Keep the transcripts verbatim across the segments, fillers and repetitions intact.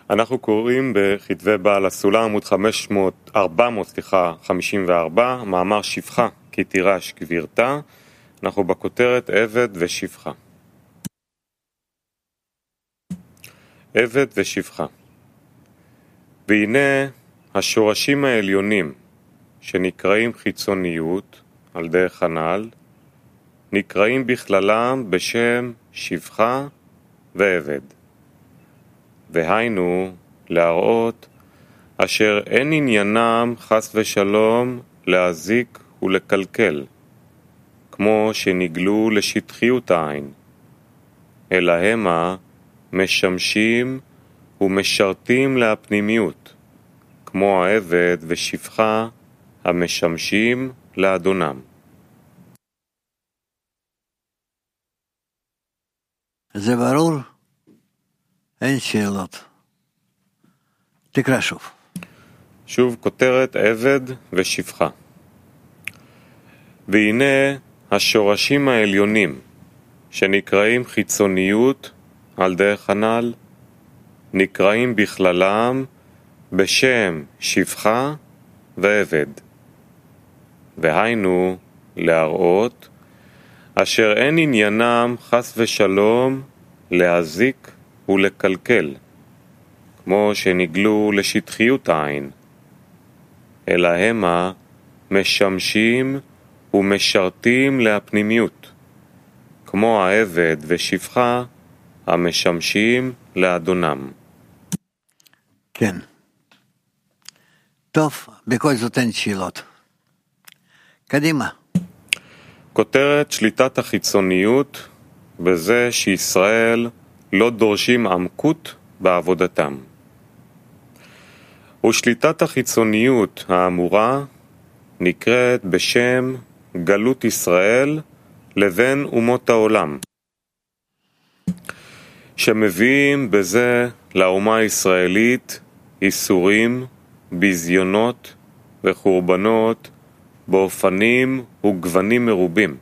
אנחנו קוראים בכתבי בעל הסולם עמוד חמש מאות, ארבע מאות, סליחה, חמישים וארבע, מאמר שפחה כי תירש גבירתה. אנחנו בכותרת עבד ושפחה. עבד ושפחה. והנה השורשים העליונים שנקראים חיצוניות על דרך הנ"ל, נקראים בכללם בשם שפחה ועבד. והיינו להראות אשר אין עניינם חס ושלום להזיק ולקלקל, כמו שנגלו לשטחיות העין, אלא המה משמשים ומשרתים להפנימיות, כמו העבד ושפחה המשמשים לאדונם. זה ברור? אין שאלות. תקרא שוב. שוב כותרת עבד ושפחה. והנה השורשים העליונים שנקראים חיצוניות על דרך הנ"ל, נקראים בכללם בשם שפחה ועבד. והיינו להראות אשר אין עניינם חס ושלום להזיק ולקלקל, כמו שנגלו לשטחיות העין, אלא המה משמשים ומשרתים להפנימיות, כמו העבד ושפחה המשמשים לאדונם. כן. טוב, בכל זאת אין שאלות. קדימה. כותרת שליטת החיצוניות בזה שישראל לא דורשים עמקות בעבודתם. ושליטת החיצוניות האמורה נקראת בשם גלות ישראל לבין אומות העולם, שמביאים בזה לאומה הישראלית איסורים, בזיונות וחורבנות באופנים וגוונים מרובים.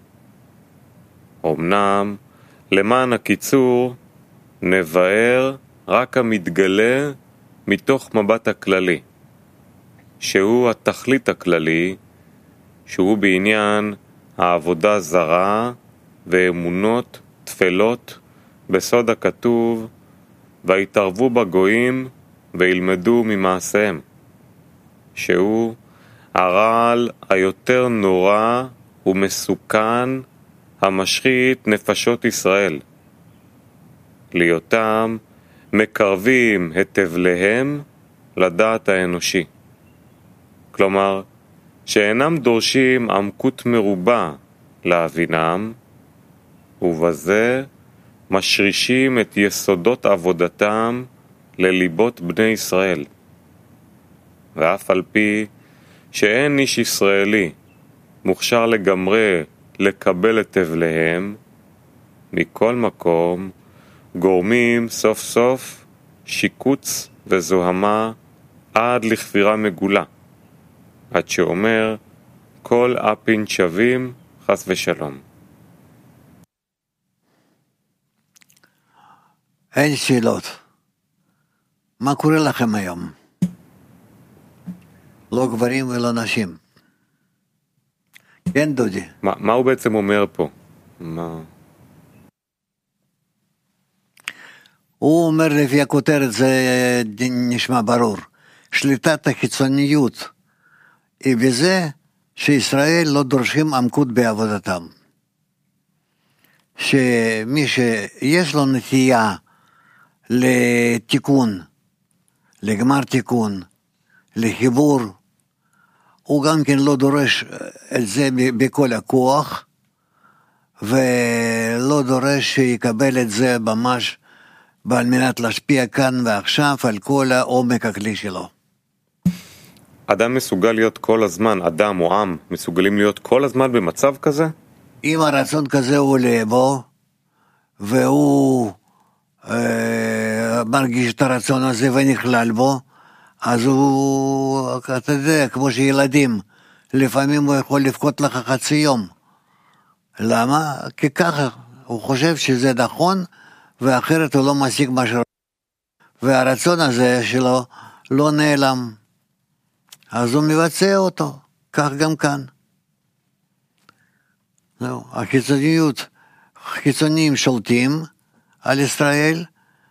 אמנם למען הקיצור נבאר רק המתגלה מתוך מבט הכללי, שהוא התכלית הכללי, שהוא בעניין העבודה זרה ואמונות תפלות בסוד הכתוב, והתערבו בגויים וילמדו ממעשיהם, שהוא הרעל היותר נורא ומסוכן המשחית נפשות ישראל, להיותם מקרבים את תבליהם לדעת האנושי. כלומר, שאינם דורשים עמקות מרובה להבינם, ובזה משרישים את יסודות עבודתם לליבות בני ישראל. ואף על פי שאין איש ישראלי מוכשר לגמרי לקבל את תבליהם, מכל מקום גורמים סוף סוף שיקוץ וזוהמה עד לכפירה מגולה, עד שאומר כל אפין שווים חס ושלום. אין שאלות. מה קורה לכם היום? לא גברים ולא נשים. כן, דודי. מה, מה הוא בעצם אומר פה? מה... הוא אומר לפי הכותרת, זה נשמע ברור. שליטת החיצוניות היא בזה שישראל לא דורשים עמקות בעבודתם. שמי שיש לו נטייה לתיקון, לגמר תיקון, לחיבור, הוא גם כן לא דורש את זה בכל הכוח, ולא דורש שיקבל את זה ממש על מנת להשפיע כאן ועכשיו על כל העומק הכלי שלו. אדם מסוגל להיות כל הזמן, אדם או עם, מסוגלים להיות כל הזמן במצב כזה? אם הרצון כזה הוא לבוא, והוא אה, מרגיש את הרצון הזה ונכלל בו, אז הוא, אתה יודע, כמו שילדים, לפעמים הוא יכול לבכות לך חצי יום. למה? כי ככה, הוא חושב שזה נכון, ואחרת הוא לא משיג מה ש... והרצון הזה שלו לא נעלם, אז הוא מבצע אותו, כך גם כאן. זהו, החיצוניות, חיצוניים שולטים על ישראל,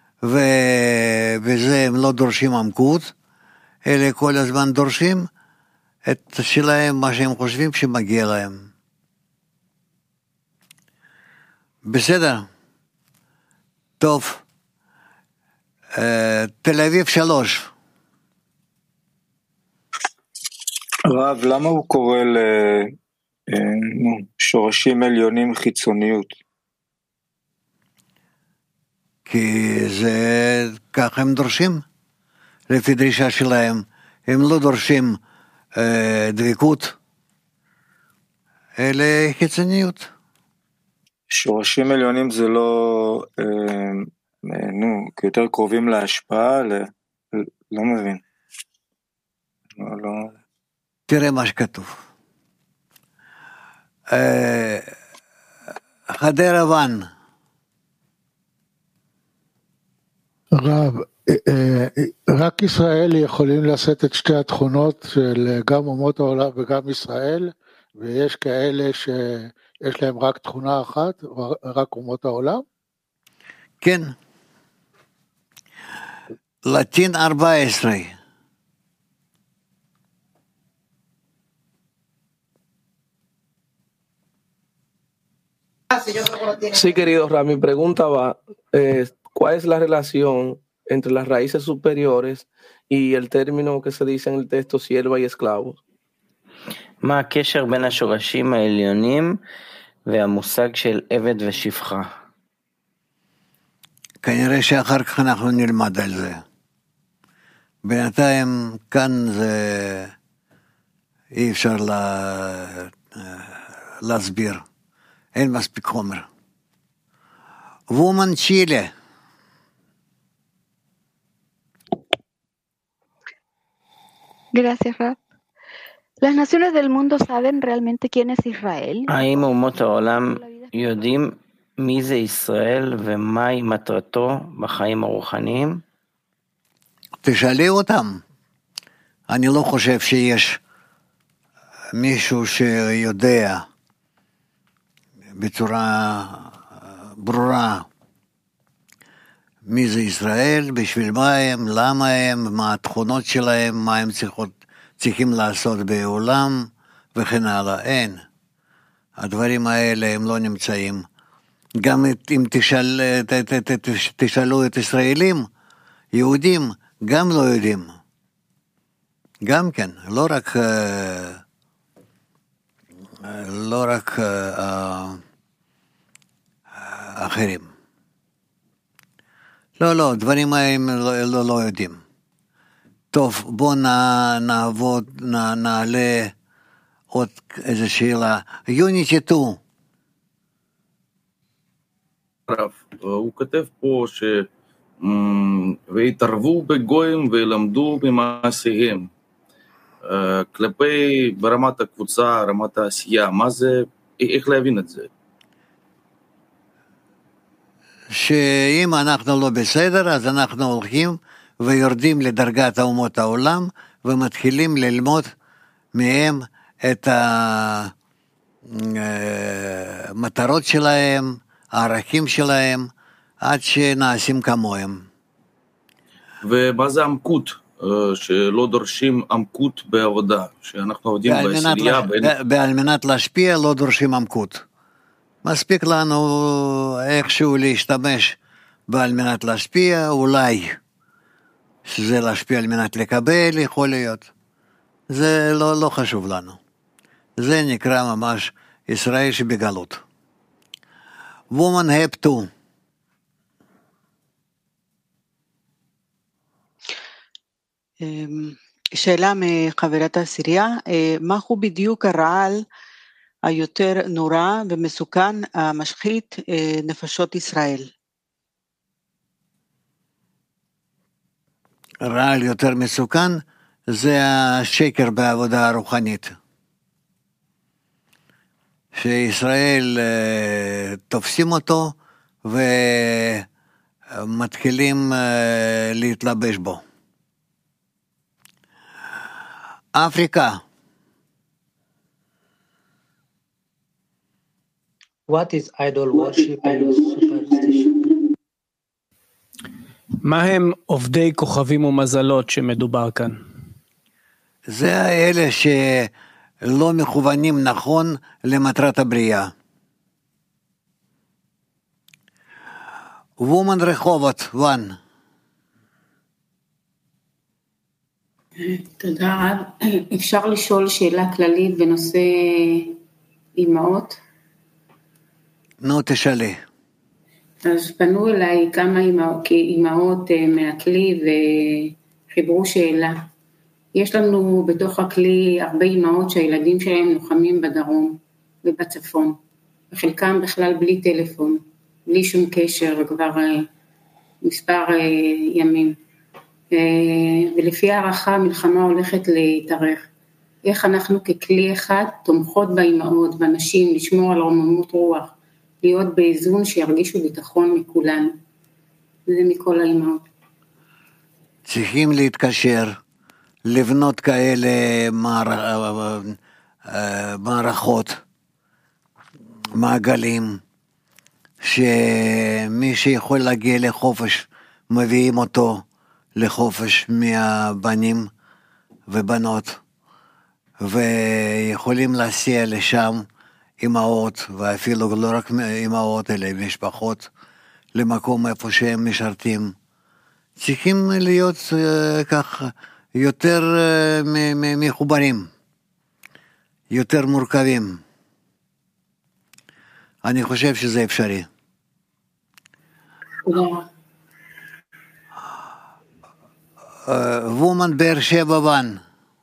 ובזה הם לא דורשים עמקות, אלה כל הזמן דורשים את שלהם, מה שהם חושבים שמגיע להם. בסדר, טוב, תל אביב שלוש. רב, למה הוא קורא לשורשים עליונים חיצוניות? כי זה, כך הם דורשים, לפי דרישה שלהם. הם לא דורשים אה, דבקות, אלא חיצוניות. שורשים עליונים זה לא, אה, נו, יותר קרובים להשפעה, ל... לא מבין. לא, לא... תראה מה שכתוב. אה, חדר אבן. רב, רק ישראל יכולים לשאת את שתי התכונות של גם אומות העולם וגם ישראל, ויש כאלה שיש להם רק תכונה אחת, רק אומות העולם? כן. לטין ארבע עשרה. Sí, querido Ram, mi pregunta va, eh, ¿cuál es la relación entre las raíces superiores y el término que se dice en el texto sierva y esclavo? מה הקשר בין השורשים העליונים והמושג של עבד ושפחה? כנראה שאחר כך אנחנו נלמד על זה. בינתיים כאן זה אי אפשר לה... להסביר. אין מספיק חומר. וומן צ'ילה. Gracias, Rab. ¿Las naciones del mundo saben realmente quién es Israel? האם אומות העולם יודעים מי זה ישראל ומהי מטרתו בחיים הרוחניים? תשאלי אותם. אני לא חושב שיש מישהו שיודע בצורה ברורה מי זה ישראל, בשביל מה הם, למה הם, מה התכונות שלהם, מה הם צריכות, צריכים לעשות בעולם וכן הלאה. אין. הדברים האלה הם לא נמצאים. גם אם תשאל, ת, ת, ת, ת, תשאלו את ישראלים, יהודים, גם לא יודעים. גם כן, לא רק לא רק אחרים. לא, לא, דברים האלה לא, לא, לא יודעים. טוב, בוא נעבוד, נעלה עוד איזו שאלה. יוניטי שתיים. רב, הוא כתב פה ש... והתערבו בגויים ולמדו במעשיהם. כלפי ברמת הקבוצה, רמת העשייה, מה זה, איך להבין את זה? שאם אנחנו לא בסדר, אז אנחנו הולכים ויורדים לדרגת האומות העולם, ומתחילים ללמוד מהם את המטרות שלהם, הערכים שלהם, עד שנעשים כמוהם. ומה זה עמקות? שלא דורשים עמקות בעבודה, שאנחנו עובדים בעשייה. על מנת להשפיע לא דורשים עמקות. מספיק לנו איכשהו להשתמש בעל מנת להשפיע, אולי שזה להשפיע על מנת לקבל, יכול להיות. זה לא, לא חשוב לנו. זה נקרא ממש ישראל שבגלות. Woman have to. שאלה מחברת העשירייה, מהו בדיוק הרעל היותר נורא ומסוכן המשחית נפשות ישראל? רעל יותר מסוכן זה השקר בעבודה הרוחנית. שישראל תופסים אותו ו... מתחילים להתלבש בו. אפריקה. What is idol worship and superstition? מה הם עובדי כוכבים ומזלות שמדובר כאן? זה האלה שלא מכוונים נכון למטרת הבריאה. וומן רחובות, וואן. תודה רב. אפשר לשאול שאלה כללית בנושא אימהות? נו, תשאלי. אז פנו אליי כמה אימהות, אימהות מהכלי וחיברו שאלה. יש לנו בתוך הכלי הרבה אימהות שהילדים שלהם לוחמים בדרום ובצפון, וחלקם בכלל בלי טלפון, בלי שום קשר כבר מספר ימים. ולפי הערכה המלחמה הולכת להתארך. איך אנחנו ככלי אחד תומכות באימהות, בנשים, לשמור על רוממות רוח, להיות באיזון שירגישו ביטחון מכולנו. וזה מכל האימהות. צריכים להתקשר, לבנות כאלה מערכות, מעגלים, שמי שיכול להגיע לחופש, מביאים אותו לחופש מהבנים ובנות, ויכולים להסיע לשם אמהות, ואפילו לא רק אמהות, אלא משפחות, למקום איפה שהם משרתים. צריכים להיות uh, כך יותר uh, מחוברים, יותר מורכבים. אני חושב שזה אפשרי. וומן באר שבע ואן.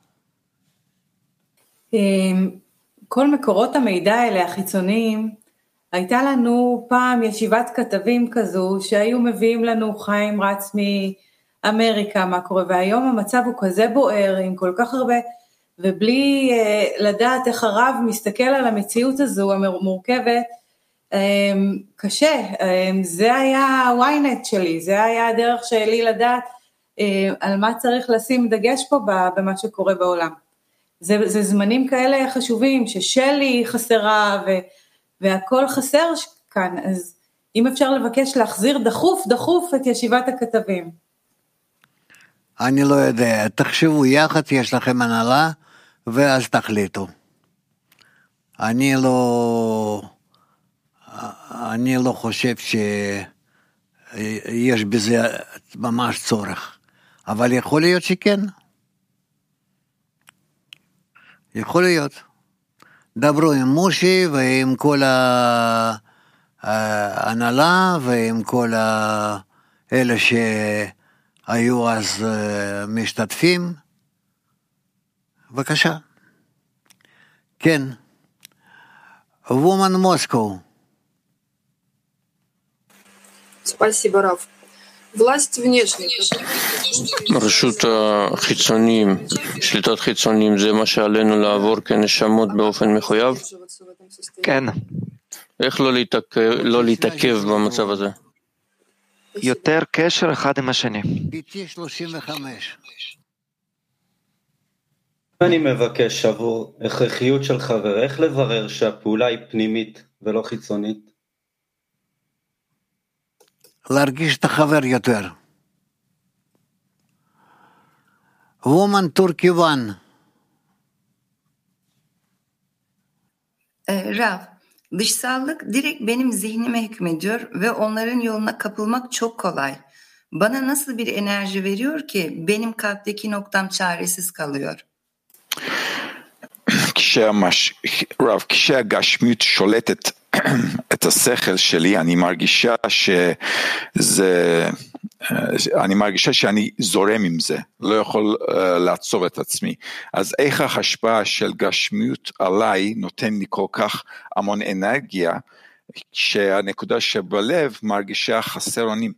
כל מקורות המידע האלה החיצוניים, הייתה לנו פעם ישיבת כתבים כזו, שהיו מביאים לנו חיים רץ מאמריקה, מה קורה, והיום המצב הוא כזה בוער, עם כל כך הרבה, ובלי uh, לדעת איך הרב מסתכל על המציאות הזו המורכבת, um, קשה, um, זה היה וויינט שלי, זה היה הדרך שלי לדעת, uh, על מה צריך לשים דגש פה במה שקורה בעולם. זה, זה זמנים כאלה חשובים, ששלי חסרה, ו, והכל חסר כאן, אז אם אפשר לבקש להחזיר דחוף, דחוף את ישיבת הכתבים. אני לא יודע, תחשבו יחד, יש לכם הנהלה, ואז תחליטו. אני לא, אני לא חושב שיש בזה ממש צורך, אבל יכול להיות שכן. יכול להיות. דברו עם מושי ועם כל ההנהלה ועם כל אלה שהיו אז משתתפים. בבקשה. כן. וומן מוסקו. Спасибо, Рав. Власть внешняя. רשות החיצוניים, שליטת חיצוניים, זה מה שעלינו לעבור כנשמות באופן מחויב? כן. איך לא להתעכב, לא להתעכב במצב הזה? יותר קשר אחד עם השני. שלושים וחמש. אני מבקש עבור הכרחיות של חבר, איך לברר שהפעולה היא פנימית ולא חיצונית? להרגיש את החבר יותר. וומן טורקי וואן. Rav, dışsallık direkt benim zihnime hükmediyor ve onların yoluna kapılmak çok kolay. Bana nasıl bir enerji veriyor ki benim kalpteki noktam çaresiz kalıyor? רב, כשהגשמיות שולטת את השכל שלי, אני מרגישה שזה, אני מרגישה שאני זורם עם זה, לא יכול לעצור את עצמי. אז איך ההשפעה של גשמיות עליי נותן לי כל כך המון אנרגיה, שהנקודה שבלב מרגישה חסר אונים.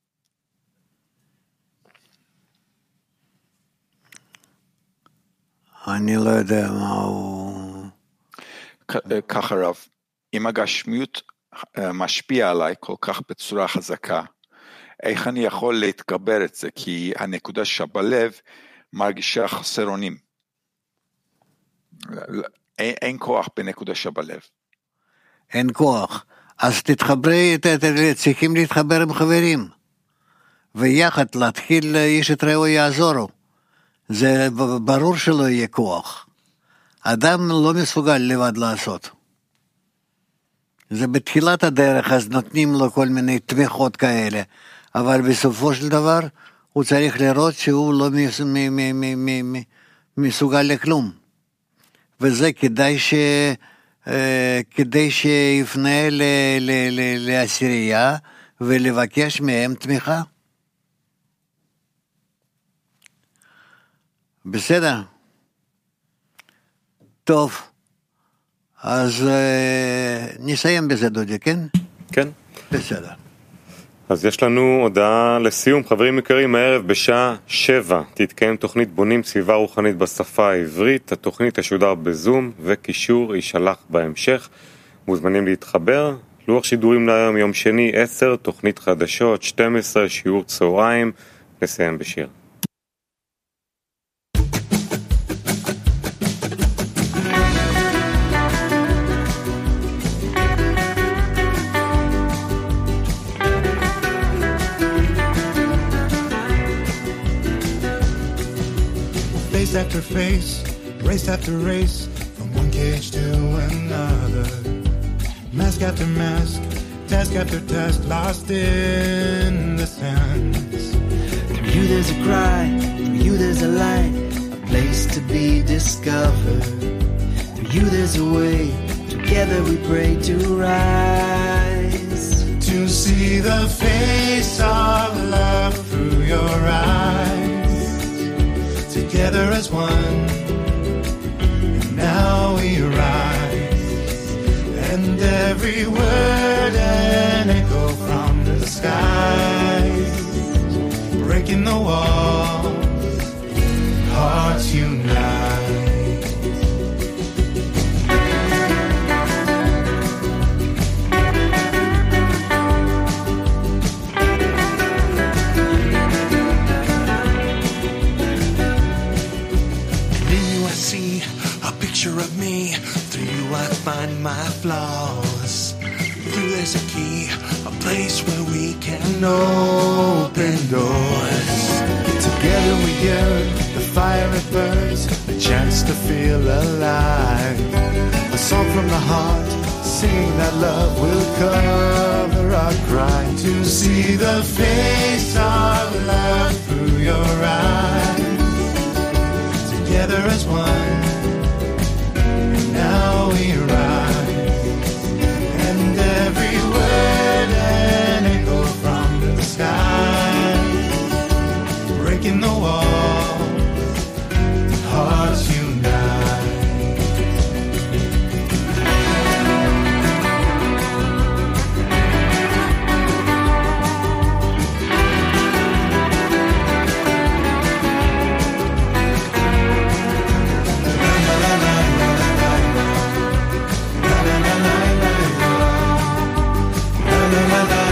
אני לא יודע מה הוא... ככה רב, אם הגשמיות משפיע עליי כל כך בצורה חזקה, איך אני יכול להתגבר את זה? כי הנקודה שבלב מרגישה חסר אונים. אין, אין כוח בנקודה שבלב. אין כוח. אז תתחברי, צריכים להתחבר עם חברים. ויחד להתחיל איש את רעהו יעזורו. זה ברור שלא יהיה כוח. אדם לא מסוגל לבד לעשות. זה בתחילת הדרך, אז נותנים לו כל מיני תמיכות כאלה. אבל בסופו של דבר, הוא צריך לראות שהוא לא מסוגל לכלום. וזה כדאי ש... כדי שיפנה לעשירייה ולבקש מהם תמיכה. בסדר. טוב. אז נסיים בזה דודי, כן? כן. בסדר. אז יש לנו הודעה לסיום. חברים יקרים, הערב בשעה שבע תתקיים תוכנית בונים סביבה רוחנית בשפה העברית. התוכנית תשודר בזום וקישור יישלח בהמשך. מוזמנים להתחבר. לוח שידורים להיום יום שני עשר, תוכנית חדשות שתים עשרה, שיעור צהריים. נסיים בשיר. Face after face, race after race, from one cage to another. Mask after mask, task after task, lost in the sands. Through you there's a cry, through you there's a light, a place to be discovered. Through you there's a way, together we pray to rise. To see the face of love through your eyes. Together as one, and now we rise, and every word an echo from the skies, breaking the walls, hearts unite. Of me, through you I find my flaws. Through there's a key, a place where we can open doors. Together we yearn, the fire it burns, a chance to feel alive. A song from the heart, singing that love will cover our crime. To see the face of love through your eyes. Together as one. Now we rise, and every word an echo from the sky, breaking the wall, hearts unite.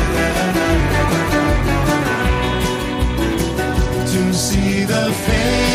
The face